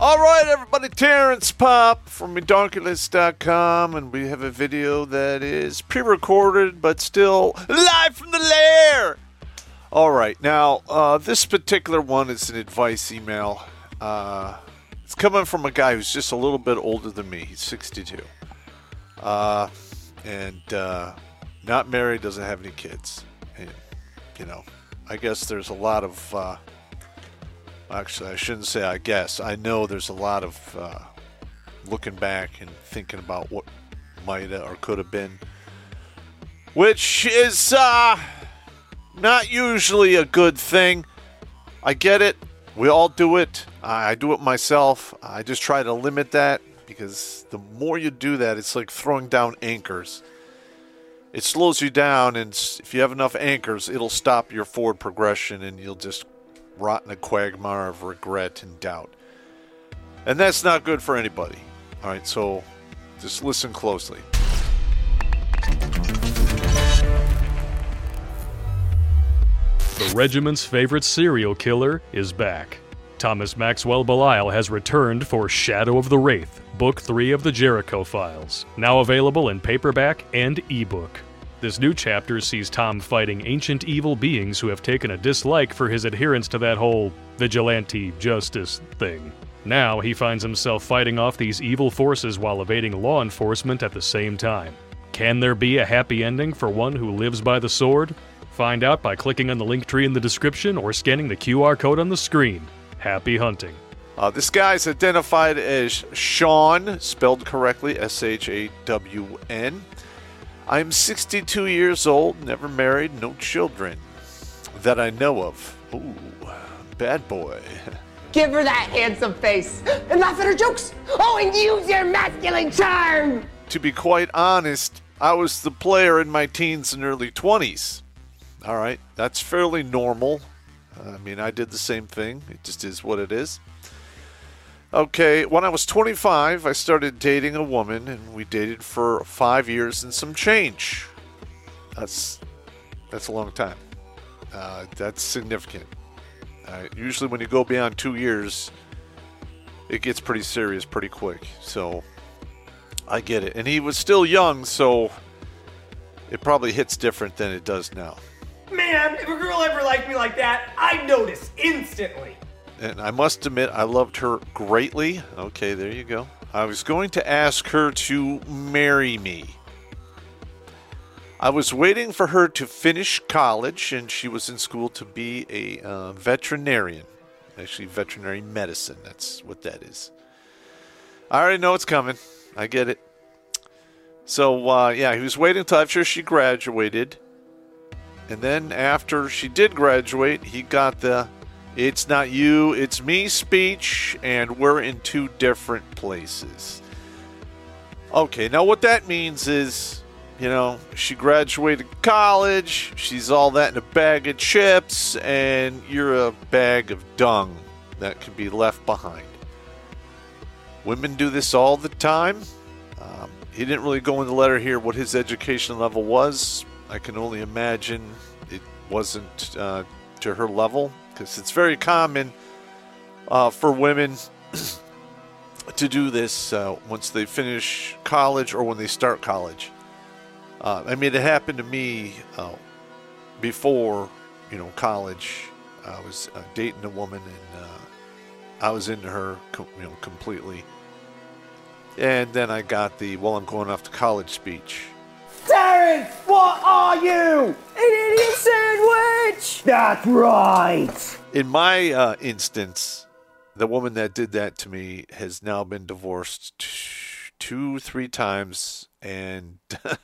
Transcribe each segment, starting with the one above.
All right, everybody, Terrence Pop from Redonkulous.com, and we have a video that is pre-recorded but still live from the lair. All right, now, this particular one is an advice email. It's coming from a guy who's just a little bit older than me. He's 62. And not married, doesn't have any kids. And, you know, I guess there's a lot of... Actually, I shouldn't say I guess. I know there's a lot of looking back and thinking about what might or could have been, which is not usually a good thing. I get it. We all do it. I do it myself. I just try to limit that because the more you do that, it's like throwing down anchors. It slows you down, and if you have enough anchors, it'll stop your forward progression, and you'll just rot in a quagmire of regret and doubt. And that's not good for anybody. All right, so just listen closely. The regiment's favorite serial killer is back. Thomas Maxwell Belial has returned for Shadow of the Wraith, Book 3 of the Jericho Files, now available in paperback and ebook. This new chapter sees Tom fighting ancient evil beings who have taken a dislike for his adherence to that whole vigilante justice thing. Now he finds himself fighting off these evil forces while evading law enforcement at the same time. Can there be a happy ending for one who lives by the sword? Find out by clicking on the link tree in the description or scanning the QR code on the screen. Happy hunting. This guy's identified as Shawn, spelled correctly, S-H-A-W-N. I'm 62 years old, never married, no children that I know of. Ooh, bad boy. Give her that handsome face and laugh at her jokes. Oh, and use your masculine charm. To be quite honest, I was the player in my teens and early 20s. All right, that's fairly normal. I mean, I did the same thing. It just is what it is. Okay, when I was 25, I started dating a woman, and we dated for 5 years and some change. That's a long time. That's significant. Usually when you go beyond 2 years, it gets pretty serious pretty quick. So, I get it. And he was still young, so it probably hits different than it does now. Man, if a girl ever liked me like that, I'd notice instantly. And I must admit, I loved her greatly. Okay, there you go. I was going to ask her to marry me. I was waiting for her to finish college, and she was in school to be a veterinarian. Actually, veterinary medicine. That's what that is. I already know it's coming. I get it. So, yeah, he was waiting until after she graduated. And then after she did graduate, he got the "it's not you, it's me" speech, and we're in two different places. Okay, now what that means is, you know, she graduated college, she's all that in a bag of chips, and you're a bag of dung that can be left behind. Women do this all the time. He didn't really go in the letter here what his education level was. I can only imagine it wasn't to her level, because it's very common for women to do this once they finish college or when they start college. I mean, it happened to me before, college. I was dating a woman, and I was into her, completely. And then I got the "well, I'm going off to college" speech. Terrence, what are you? An idiot sandwich! That's right! In my instance, the woman that did that to me has now been divorced 2-3 times, and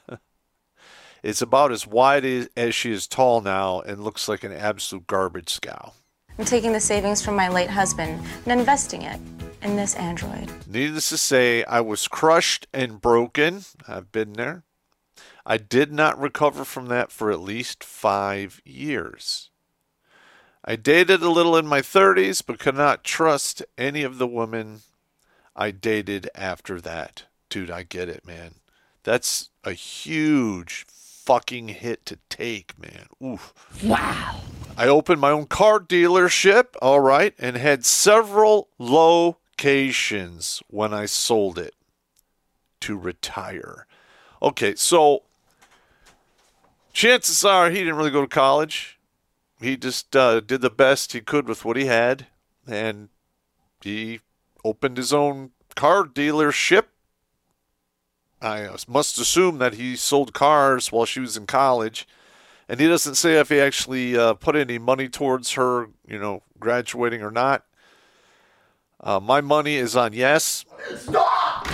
it's about as wide as she is tall now and looks like an absolute garbage scow. I'm taking the savings from my late husband and investing it in this android. Needless to say, I was crushed and broken. I've been there. I did not recover from that for at least 5 years. I dated a little in my 30s, but could not trust any of the women I dated after that. Dude, I get it, man. That's a huge fucking hit to take, man. Oof. Wow. I opened my own car dealership, all right, and had several low qualifications when I sold it to retire. Okay, so chances are he didn't really go to college. He just did the best he could with what he had, and he opened his own car dealership. I must assume that he sold cars while she was in college. And he doesn't say if he actually put any money towards her, graduating or not. My money is on yes. Stop!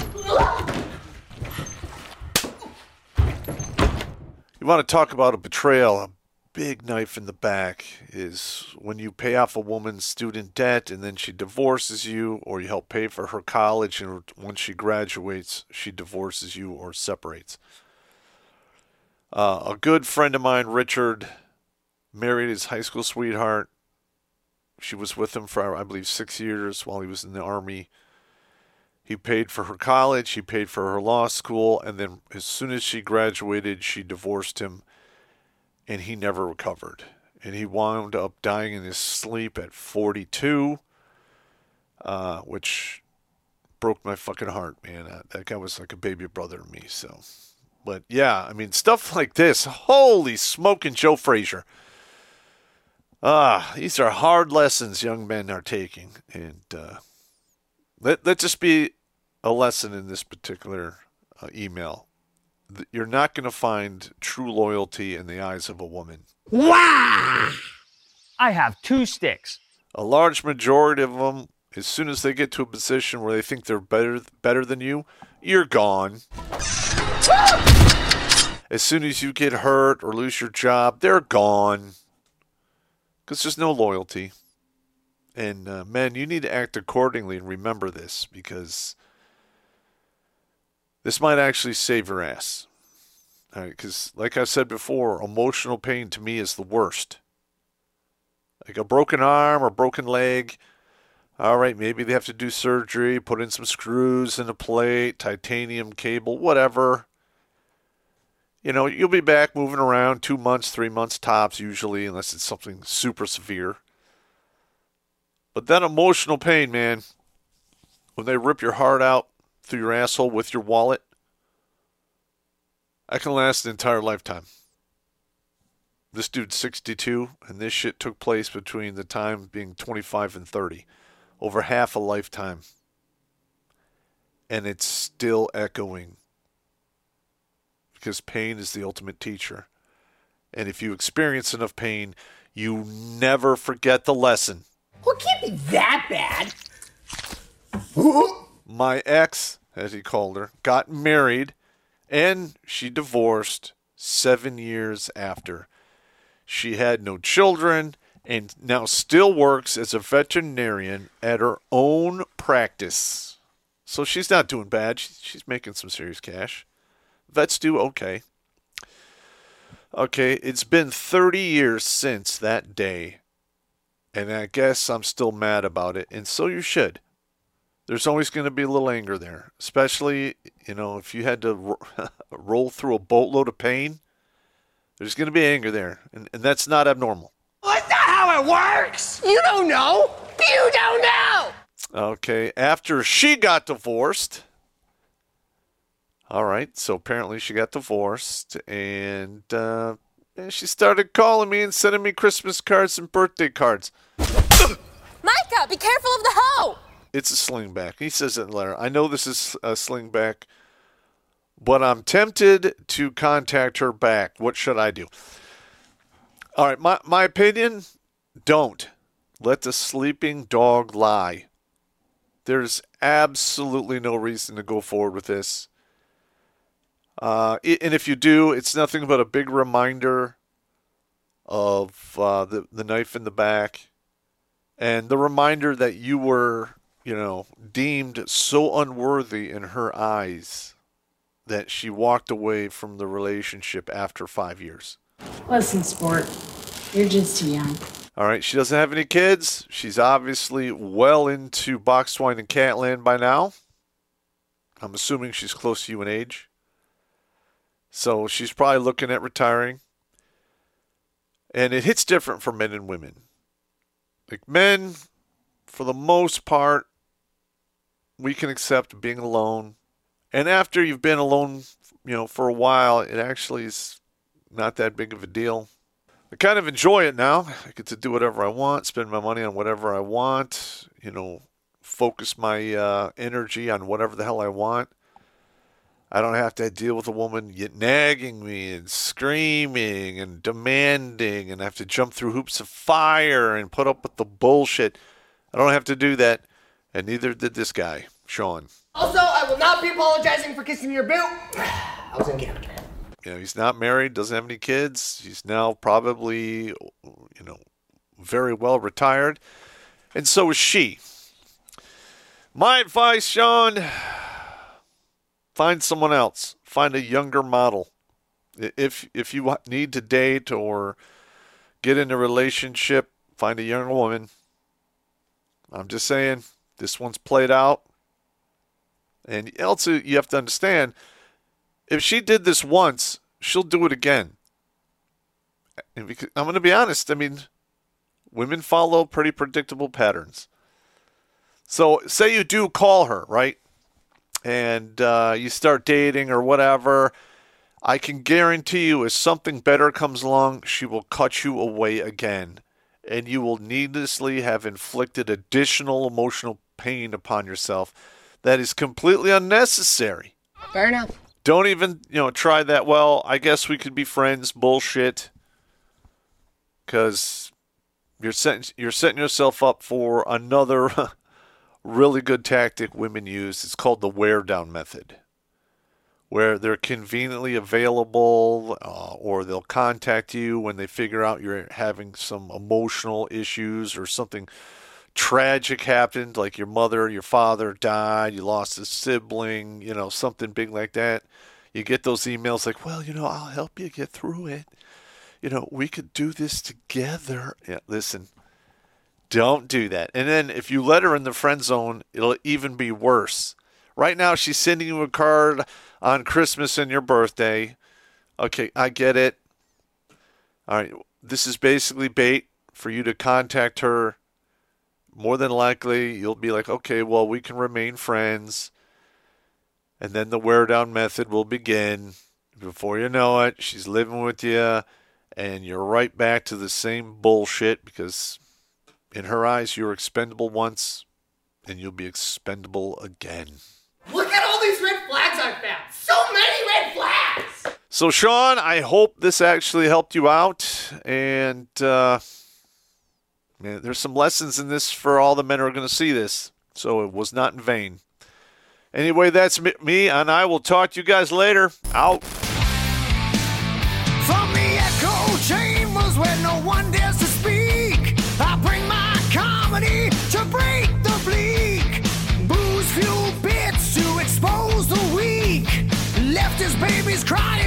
You want to talk about a betrayal? A big knife in the back is when you pay off a woman's student debt and then she divorces you, or you help pay for her college, and when she graduates, she divorces you or separates. A good friend of mine, Richard, married his high school sweetheart. She was with him for, I believe, 6 years while he was in the Army. He paid for her college. He paid for her law school. And then as soon as she graduated, she divorced him. And he never recovered. And he wound up dying in his sleep at 42, which broke my fucking heart, man. That guy was like a baby brother to me, so... But yeah, I mean, stuff like this. Holy smoking Joe Frazier. These are hard lessons young men are taking. And let just be a lesson in this particular email. You're not going to find true loyalty in the eyes of a woman. Wow! I have 2 sticks. A large majority of them, as soon as they get to a position where they think they're better than you, you're gone. As soon as you get hurt or lose your job, they're gone. Because there's no loyalty. And men, you need to act accordingly and remember this, because this might actually save your ass. All right, because like I said before, emotional pain to me is the worst. Like a broken arm or broken leg. All right, maybe they have to do surgery, put in some screws in a plate, titanium cable, whatever. You'll be back moving around 2 months, 3 months tops usually, unless it's something super severe. But that emotional pain, man, when they rip your heart out through your asshole with your wallet, that can last an entire lifetime. This dude's 62, and this shit took place between the time being 25 and 30. Over half a lifetime. And it's still echoing. Because pain is the ultimate teacher. And if you experience enough pain, you never forget the lesson. Well, it can't be that bad. My ex, as he called her, got married, and she divorced 7 years after. She had no children, and now still works as a veterinarian at her own practice. So she's not doing bad. She's making some serious cash. Vets do okay. Okay, it's been 30 years since that day, and I guess I'm still mad about it, and so you should. There's always going to be a little anger there, especially, if you had to roll through a boatload of pain. There's going to be anger there, and that's not abnormal. Well, that's not how it works. You don't know. You don't know. Okay, after she got divorced. All right, so apparently she got divorced, and she started calling me and sending me Christmas cards and birthday cards. Micah, be careful of the hoe! It's a slingback. He says it in the letter. I know this is a slingback, but I'm tempted to contact her back. What should I do? All right, my opinion, don't. Let the sleeping dog lie. There's absolutely no reason to go forward with this. And if you do, it's nothing but a big reminder of the knife in the back, and the reminder that you were, deemed so unworthy in her eyes that she walked away from the relationship after 5 years. Listen, sport, you're just too young. All right, she doesn't have any kids. She's obviously well into box twine and catland by now. I'm assuming she's close to you in age. So she's probably looking at retiring. And it hits different for men and women. Like men, for the most part, we can accept being alone. And after you've been alone, for a while, it actually is not that big of a deal. I kind of enjoy it now. I get to do whatever I want, spend my money on whatever I want, focus my energy on whatever the hell I want. I don't have to deal with a woman nagging me and screaming and demanding, and I have to jump through hoops of fire and put up with the bullshit. I don't have to do that, and neither did this guy, Sean. Also, I will not be apologizing for kissing your boot. I was in Canada. He's not married, doesn't have any kids. He's now probably, very well retired. And so is she. My advice, Sean, find someone else. Find a younger model. If you need to date or get in a relationship, find a younger woman. I'm just saying, this one's played out. And also, you have to understand, if she did this once, she'll do it again. And because, I'm going to be honest, women follow pretty predictable patterns. So say you do call her, right? And you start dating or whatever. I can guarantee you if something better comes along, she will cut you away again. And you will needlessly have inflicted additional emotional pain upon yourself that is completely unnecessary. Fair enough. Don't even, try that. Well, I guess we could be friends. Bullshit. Because you're setting yourself up for another really good tactic women use. It's called the wear down method, where they're conveniently available, or they'll contact you when they figure out you're having some emotional issues or something tragic happened, like your mother, your father died, you lost a sibling, something big like that. You get those emails like, well, I'll help you get through it. We could do this together. Yeah, listen, don't do that. And then if you let her in the friend zone, it'll even be worse. Right now, she's sending you a card on Christmas and your birthday. Okay, I get it. All right, this is basically bait for you to contact her. More than likely, you'll be like, okay, well, we can remain friends. And then the wear down method will begin. Before you know it, she's living with you, and you're right back to the same bullshit because in her eyes, you're expendable once, and you'll be expendable again. Look at all these red flags I found. So many red flags. So, Sean, I hope this actually helped you out. And there's some lessons in this for all the men who are going to see this. So it was not in vain. Anyway, that's me, and I will talk to you guys later. Out. From the echo chambers where no one dares to speak, I bring my comedy to break the bleak. Booze fueled bits to expose the weak. Left his babies crying.